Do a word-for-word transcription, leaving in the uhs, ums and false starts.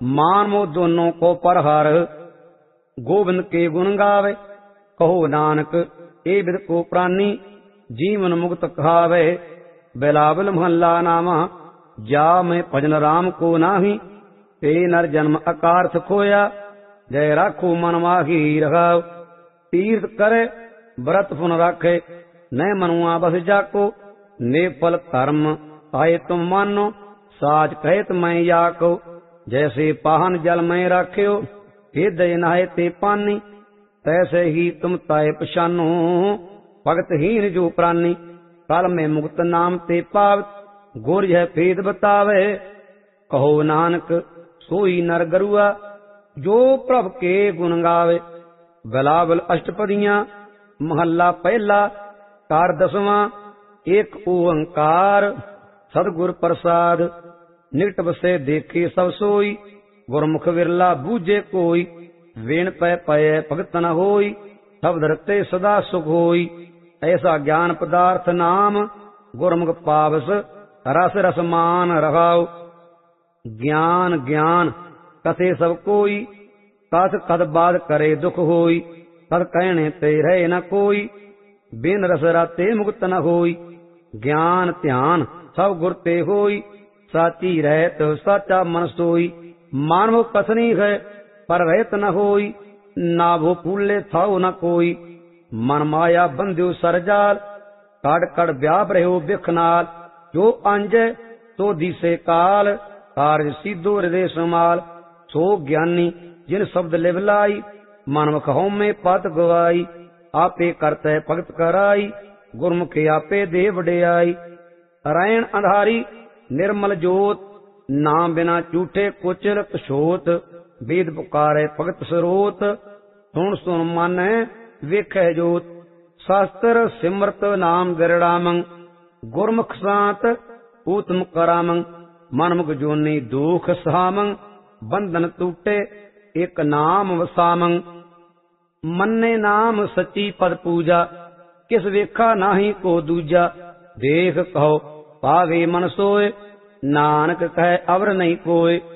मान मोह दोनों को पर हर। गोविंद के गुण गावे कहो नानक ए विद को प्राणी। जीवन मुक्त खावे बिलावल महला नामा। जा मैं भजन राम को नाही ते नर जन्म अकारथ खोया। जय राखो मन माही रखाव। तीर्थ करे व्रत पुन राखे न मनुआ बस जाको। ने फल कर्म आए तुम मानो साच कहत मैं याको। जैसे पाहन जल में राख्यो हृदय नहाए ते पानी। तैसे ही तुम ताए पछानो भगतहीन जो प्राणी। काल में मुक्त नाम ते पावत गुर यह भेद बतावे। कहो नानक सोई नर गरुआ जो प्रभ के गुण गावे। बिलावल अष्टपदियां महला पहला कार दसवां। एक ओंकार सदगुर प्रसाद। निकट बसे देखे सब सोई। गुरमुख विरला बूझे कोई। वेण पै पय भगत न होई। शब्द रते सदा सुख होई। ऐसा ज्ञान पदार्थ नाम गुरमुख पावस रस रसमान रहाओ। ज्ञान ज्ञान कथे सब कोई। कथ कद बाद करे दुख होई। कद कहने ते रहे न कोई। बिन रस राते मुक्त न होई। ज्ञान ध्यान सब गुर ते होई। साची रहत साचा मन सोई। मानव कसनी है पर रहत न होई। नाभो फूले थाओ न कोई। मन माया बंध्यो सरजाल। कड़ कड़ व्याप रहो बिख नाल। जो अंजय तो दिसे काल। कार्य सीधो हृदय समाल। सो ज्ञानी जिन शब्द लिवलाई। मनमुख होमे पत गवाई। आपे करते भगत कराई। गुरमुखी आपे दे वडियाई। रैन अंधारी निर्मल जोत। नाम बिना झूठे कुचल कछोत। वेद पुकारे भगत सरोत। सुन सुन मन वेखै जोत। शास्त्र सिमरत नाम गिरड़ामं। गुरमुख सांत ऊतम करामं। मनमुख जोनी दुख सहामं। बंधन टूटे एक नाम वसामं। मन्ने नाम सच्ची पद पूजा। किस वेखा नाही को दूजा। देख कहो पावे मन सोए। नानक कहे अवर नहीं कोय।